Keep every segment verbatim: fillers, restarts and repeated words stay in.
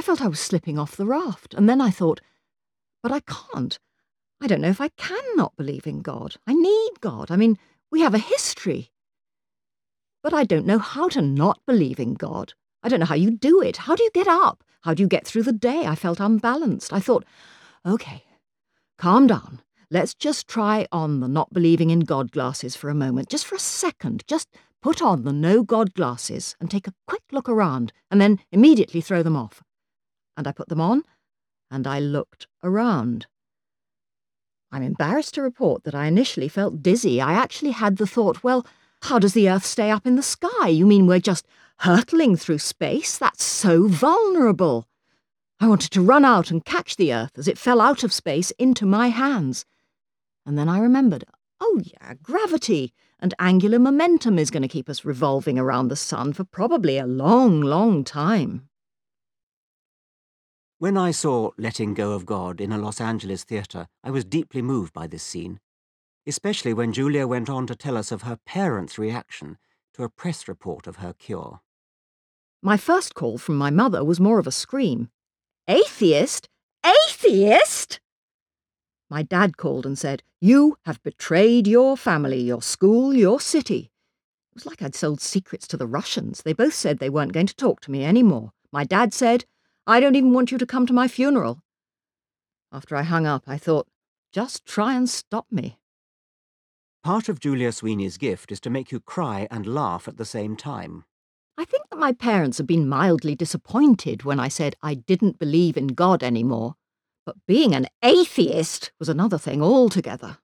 felt I was slipping off the raft, and then I thought, but I can't. I don't know if I can not believe in God. I need God. I mean, we have a history. But I don't know how to not believe in God. I don't know how you do it. How do you get up? How do you get through the day? I felt unbalanced. I thought, okay, calm down. Let's just try on the not believing in God glasses for a moment, just for a second. Just put on the no God glasses and take a quick look around and then immediately throw them off. And I put them on and I looked around. I'm embarrassed to report that I initially felt dizzy. I actually had the thought, well, how does the Earth stay up in the sky? You mean we're just hurtling through space? That's so vulnerable. I wanted to run out and catch the Earth as it fell out of space into my hands. And then I remembered, oh yeah, gravity and angular momentum is going to keep us revolving around the sun for probably a long, long time. When I saw Letting Go of God in a Los Angeles theatre, I was deeply moved by this scene, especially when Julia went on to tell us of her parents' reaction to a press report of her cure. My first call from my mother was more of a scream. Atheist? Atheist? My dad called and said, you have betrayed your family, your school, your city. It was like I'd sold secrets to the Russians. They both said they weren't going to talk to me anymore. My dad said, I don't even want you to come to my funeral. After I hung up, I thought, just try and stop me. Part of Julia Sweeney's gift is to make you cry and laugh at the same time. I think that my parents had been mildly disappointed when I said I didn't believe in God anymore. But being an atheist was another thing altogether.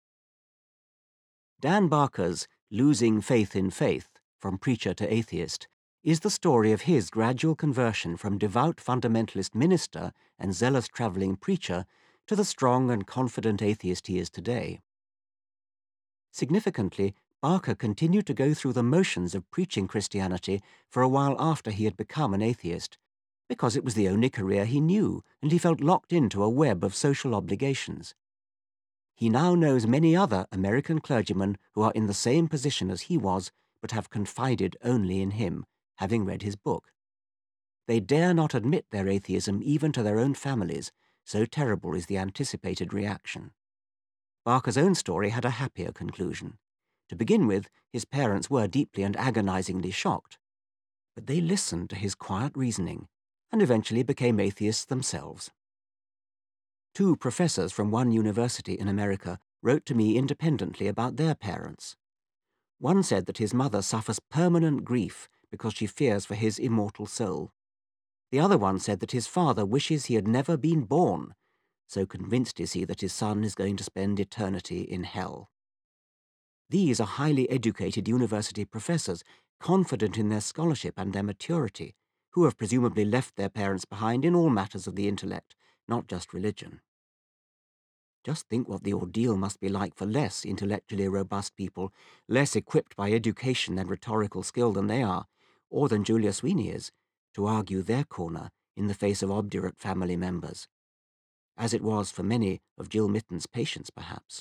Dan Barker's Losing Faith in Faith, From Preacher to Atheist, is the story of his gradual conversion from devout fundamentalist minister and zealous travelling preacher to the strong and confident atheist he is today. Significantly, Barker continued to go through the motions of preaching Christianity for a while after he had become an atheist, because it was the only career he knew, and he felt locked into a web of social obligations. He now knows many other American clergymen who are in the same position as he was, but have confided only in him, having read his book. They dare not admit their atheism even to their own families, so terrible is the anticipated reaction. Barker's own story had a happier conclusion. To begin with, his parents were deeply and agonizingly shocked, but they listened to his quiet reasoning and eventually became atheists themselves. Two professors from one university in America wrote to me independently about their parents. One said that his mother suffers permanent grief because she fears for his immortal soul. The other one said that his father wishes he had never been born, so convinced is he that his son is going to spend eternity in hell. These are highly educated university professors, confident in their scholarship and their maturity, who have presumably left their parents behind in all matters of the intellect, not just religion. Just think what the ordeal must be like for less intellectually robust people, less equipped by education and rhetorical skill than they are, or than Julia Sweeney is, to argue their corner in the face of obdurate family members, as it was for many of Jill Mitton's patients, perhaps.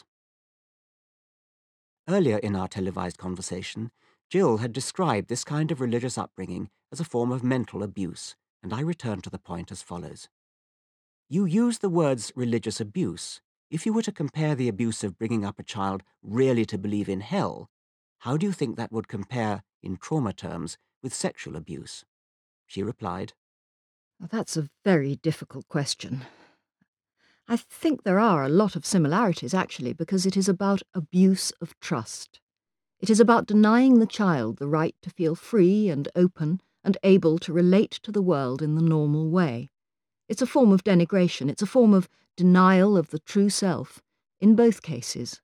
Earlier in our televised conversation, Jill had described this kind of religious upbringing as a form of mental abuse, and I returned to the point as follows. You use the words religious abuse. If you were to compare the abuse of bringing up a child really to believe in hell, how do you think that would compare, in trauma terms, with sexual abuse? She replied, Well, that's a very difficult question. I think there are a lot of similarities, actually, because it is about abuse of trust. It is about denying the child the right to feel free and open and able to relate to the world in the normal way. It's a form of denigration. It's a form of denial of the true self, in both cases.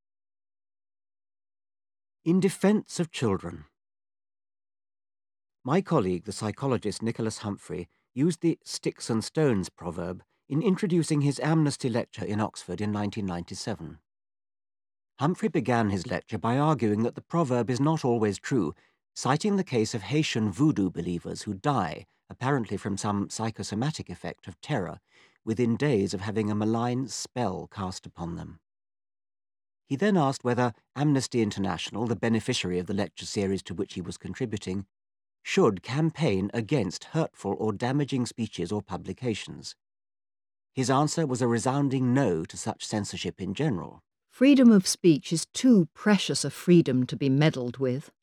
In defense of children. My colleague, the psychologist Nicholas Humphrey, used the sticks and stones proverb in introducing his amnesty lecture in Oxford in nineteen ninety-seven. Humphrey began his lecture by arguing that the proverb is not always true, citing the case of Haitian voodoo believers who die, apparently from some psychosomatic effect of terror, within days of having a malign spell cast upon them. He then asked whether Amnesty International, the beneficiary of the lecture series to which he was contributing, should campaign against hurtful or damaging speeches or publications. His answer was a resounding no to such censorship in general. Freedom of speech is too precious a freedom to be meddled with.